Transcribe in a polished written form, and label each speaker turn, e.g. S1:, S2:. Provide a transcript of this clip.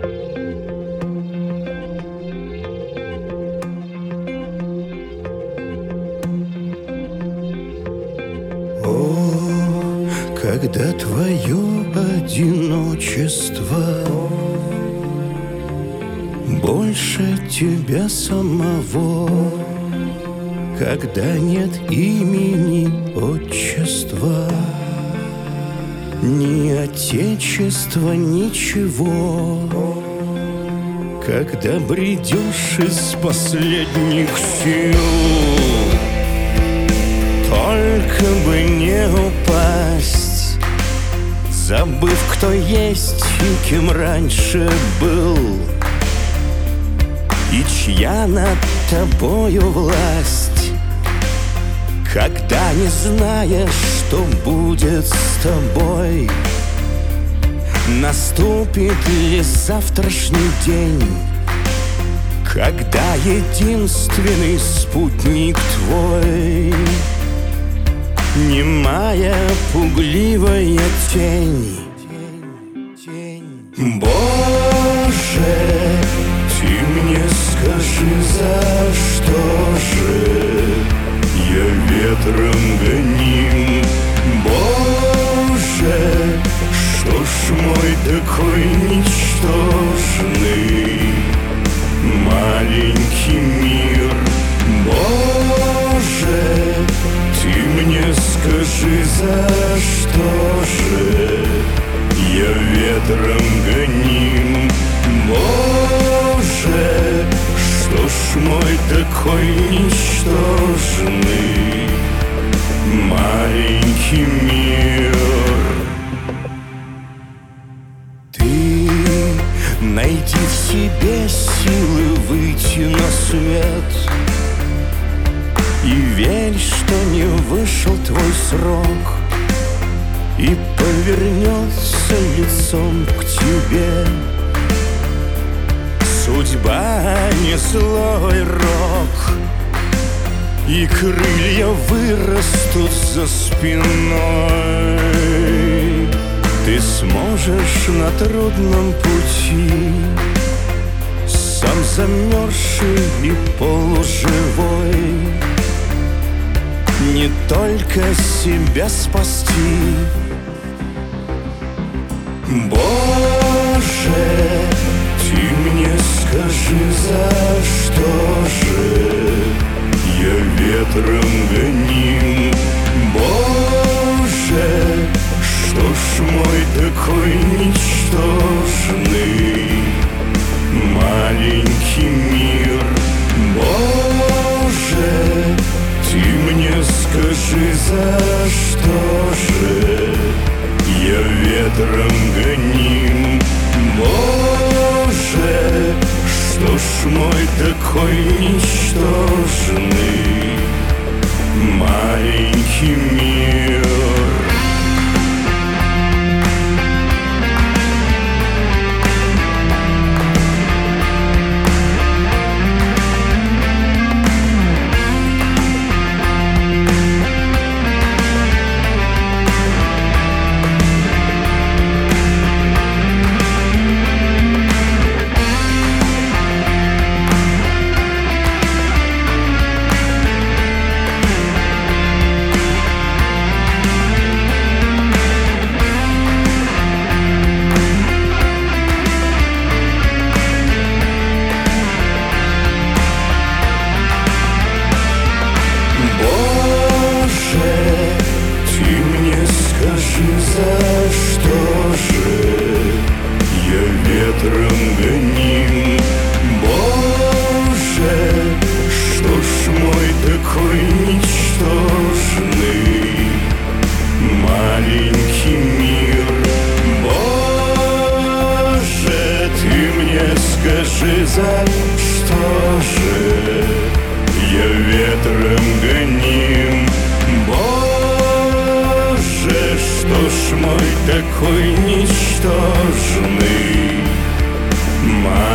S1: Когда твое одиночество больше тебя самого, когда нет имени, отчества, ни отечества, ничего, когда бредешь из последних сил, только бы не упасть, забыв, кто есть и кем раньше был, и чья над тобою власть, когда не знаешь, что будет с тобой. Наступит ли завтрашний день, когда единственный спутник твой немая пугливая тень? Боже, ты мне скажи, за что же я ветром гоним? Боже, что ж мой такой ничтожный маленький мир? Боже, ты мне скажи, за что же я ветром гоним? Боже, что ж мой такой ничтожный маленький мир? Ты найди в себе силы выйти на свет и верь, что не вышел твой срок, и повернется лицом к тебе судьба, не злой рок, и крылья вырастут за спиной. Ты сможешь на трудном пути, сам замерзший и полуживой, не только себя спасти. Боже, ты мне скажи, за что же я ветром гоним? Боже, что ж мой такой ничтожный маленький мир? Боже, ты мне скажи, за что же я ветром гоним? Боже, что ж мой такой ничтожный маленький мир? Скажи, за что же я ветром гоним? Боже, что ж мой такой ничтожный